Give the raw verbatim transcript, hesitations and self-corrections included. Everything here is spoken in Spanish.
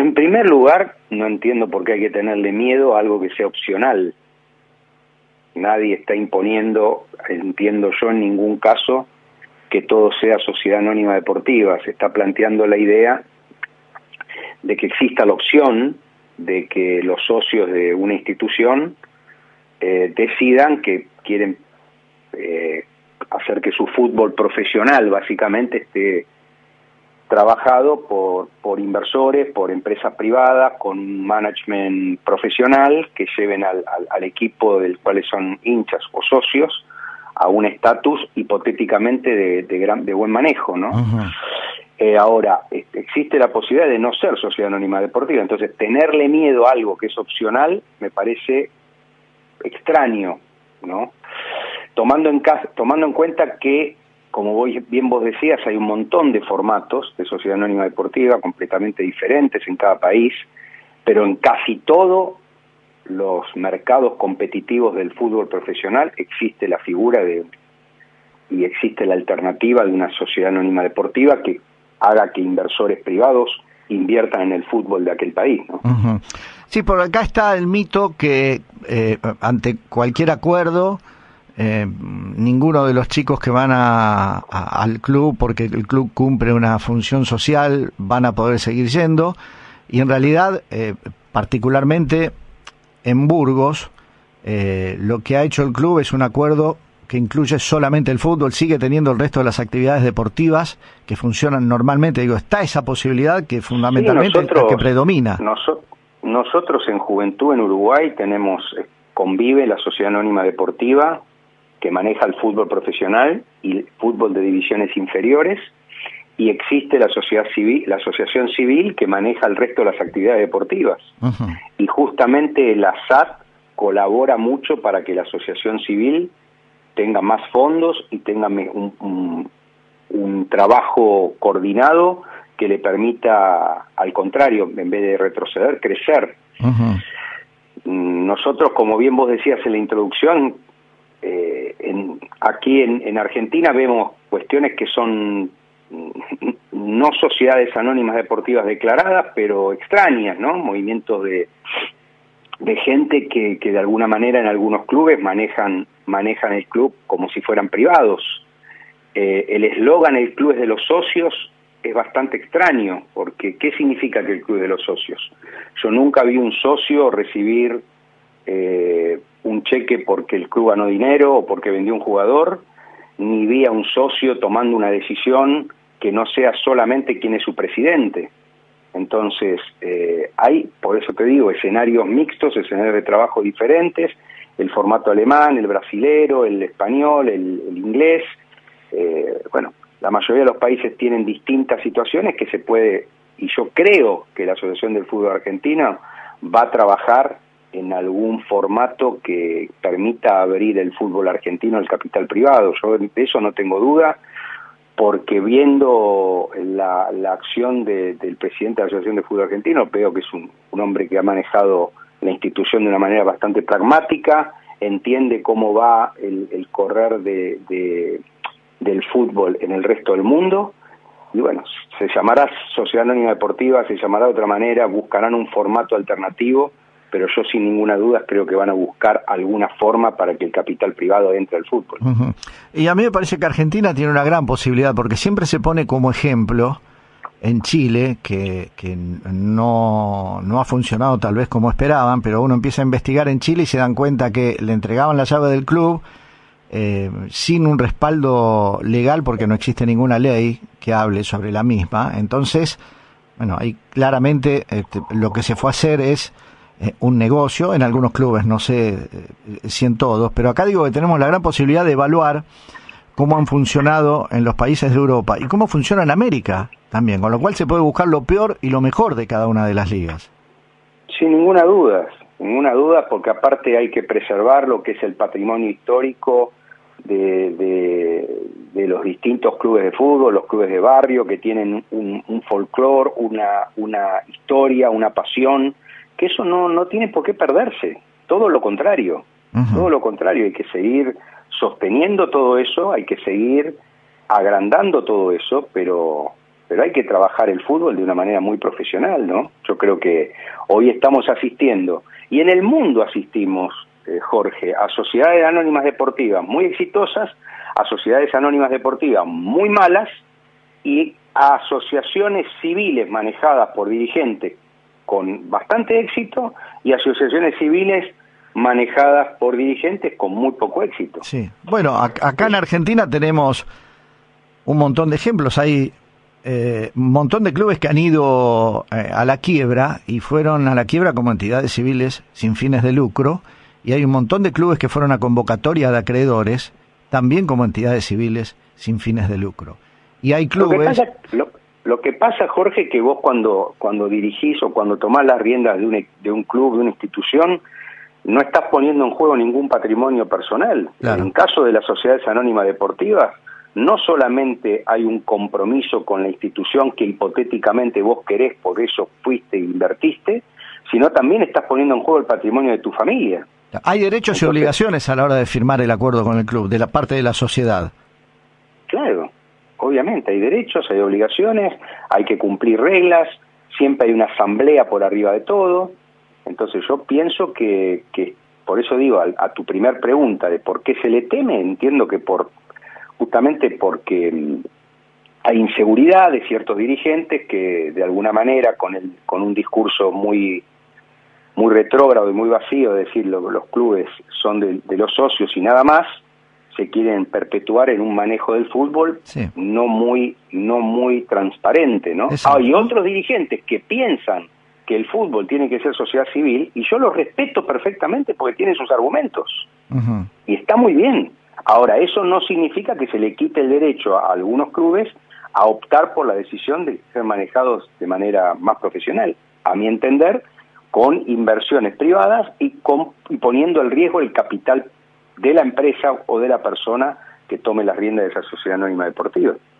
En primer lugar, no entiendo por qué hay que tenerle miedo a algo que sea opcional. Nadie está imponiendo, entiendo yo, en ningún caso, que todo sea sociedad anónima deportiva. Se está planteando la idea de que exista la opción de que los socios de una institución eh, decidan que quieren eh, hacer que su fútbol profesional básicamente esté trabajado por, por inversores, por empresas privadas, con un management profesional que lleven al, al, al equipo del cual son hinchas o socios a un estatus hipotéticamente de, de, gran, de buen manejo, ¿no? Uh-huh. Eh, ahora, existe la posibilidad de no ser sociedad anónima deportiva, entonces tenerle miedo a algo que es opcional me parece extraño, ¿no? Tomando en, tomando en cuenta que, como vos, bien vos decías, hay un montón de formatos de sociedad anónima deportiva completamente diferentes en cada país, pero en casi todos los mercados competitivos del fútbol profesional existe la figura de y existe la alternativa de una sociedad anónima deportiva que haga que inversores privados inviertan en el fútbol de aquel país, ¿no? Uh-huh. Sí, por acá está el mito que eh, ante cualquier acuerdo Eh, ninguno de los chicos que van a, a, al club, porque el club cumple una función social, van a poder seguir yendo, y en realidad, eh, particularmente en Burgos, eh, lo que ha hecho el club es un acuerdo que incluye solamente el fútbol, sigue teniendo el resto de las actividades deportivas que funcionan normalmente. Digo, está esa posibilidad que fundamentalmente sí, nosotros, es la que predomina. Noso- nosotros en Juventud en Uruguay tenemos, convive la Sociedad Anónima Deportiva, que maneja el fútbol profesional y el fútbol de divisiones inferiores, y existe la sociedad civil, la asociación civil que maneja el resto de las actividades deportivas. Uh-huh. Y justamente la S A T colabora mucho para que la asociación civil tenga más fondos y tenga un, un, un trabajo coordinado que le permita, al contrario, en vez de retroceder, crecer. Uh-huh. Nosotros, como bien vos decías en la introducción, Eh, en, aquí en, en Argentina vemos cuestiones que son no sociedades anónimas deportivas declaradas, pero extrañas, ¿no? Movimientos de, de gente que, que de alguna manera en algunos clubes manejan, manejan el club como si fueran privados. Eh, el eslogan "el club es de los socios" es bastante extraño, porque ¿qué significa que el club es de los socios? Yo nunca vi un socio recibir eh, un cheque porque el club ganó dinero o porque vendió un jugador, ni vi a un socio tomando una decisión que no sea solamente quién es su presidente. Entonces, eh, hay, por eso te digo, escenarios mixtos, escenarios de trabajo diferentes, el formato alemán, el brasilero, el español, el, el inglés. Eh, bueno, la mayoría de los países tienen distintas situaciones que se puede, y yo creo que la Asociación del Fútbol Argentino va a trabajar en algún formato que permita abrir el fútbol argentino al capital privado. Yo de eso no tengo duda, porque viendo la, la acción de, del presidente de la Asociación de Fútbol Argentino, veo que es un, un hombre que ha manejado la institución de una manera bastante pragmática, entiende cómo va el, el correr de, de, del fútbol en el resto del mundo, y bueno, se llamará Sociedad Anónima Deportiva, se llamará de otra manera, buscarán un formato alternativo, pero yo sin ninguna duda creo que van a buscar alguna forma para que el capital privado entre al fútbol. Uh-huh. Y a mí me parece que Argentina tiene una gran posibilidad, porque siempre se pone como ejemplo en Chile, que, que no, no ha funcionado tal vez como esperaban, pero uno empieza a investigar en Chile y se dan cuenta que le entregaban la llave del club eh, sin un respaldo legal, porque no existe ninguna ley que hable sobre la misma. Entonces, bueno, ahí claramente este, lo que se fue a hacer es Eh, un negocio, en algunos clubes, no sé eh, si en todos, pero acá digo que tenemos la gran posibilidad de evaluar cómo han funcionado en los países de Europa y cómo funciona en América también, con lo cual se puede buscar lo peor y lo mejor de cada una de las ligas. Sin ninguna duda, ninguna duda, porque aparte hay que preservar lo que es el patrimonio histórico de, de, de los distintos clubes de fútbol, los clubes de barrio que tienen un, un folclore, una, una historia, una pasión, que eso no, no tiene por qué perderse, todo lo contrario, uh-huh. todo lo contrario, hay que seguir sosteniendo todo eso, hay que seguir agrandando todo eso, pero pero hay que trabajar el fútbol de una manera muy profesional, ¿no? Yo creo que hoy estamos asistiendo, y en el mundo asistimos, eh, Jorge, a sociedades anónimas deportivas muy exitosas, a sociedades anónimas deportivas muy malas, y a asociaciones civiles manejadas por dirigentes con bastante éxito, y asociaciones civiles manejadas por dirigentes con muy poco éxito. Sí, bueno, acá en Argentina tenemos un montón de ejemplos. Hay eh, un montón de clubes que han ido eh, a la quiebra y fueron a la quiebra como entidades civiles sin fines de lucro, y hay un montón de clubes que fueron a convocatoria de acreedores también como entidades civiles sin fines de lucro. Y hay clubes... Lo que pasa, lo, lo que pasa Jorge, que vos cuando, cuando dirigís o cuando tomás las riendas de un, de un club, de una institución, no estás poniendo en juego ningún patrimonio personal. Claro. En caso de las sociedades anónimas deportivas, no solamente hay un compromiso con la institución que hipotéticamente vos querés, por eso fuiste e invertiste, sino también estás poniendo en juego el patrimonio de tu familia. Hay derechos Entonces, y obligaciones a la hora de firmar el acuerdo con el club, de la parte de la sociedad. Claro, obviamente hay derechos, hay obligaciones, hay que cumplir reglas, siempre hay una asamblea por arriba de todo. Entonces yo pienso que, que por eso digo, a, a tu primer pregunta de por qué se le teme, entiendo que por justamente porque um, hay inseguridad de ciertos dirigentes que de alguna manera con el con un discurso muy muy retrógrado y muy vacío, de decir lo, los clubes son de, de los socios y nada más, se quieren perpetuar en un manejo del fútbol sí. no muy no muy transparente, ¿no? Hay otros dirigentes que piensan que el fútbol tiene que ser sociedad civil, y yo los respeto perfectamente porque tienen sus argumentos. Uh-huh. Y está muy bien. Ahora, eso no significa que se le quite el derecho a algunos clubes a optar por la decisión de ser manejados de manera más profesional, a mi entender, con inversiones privadas y, con, y poniendo el riesgo el capital de la empresa o de la persona que tome las riendas de esa sociedad anónima deportiva.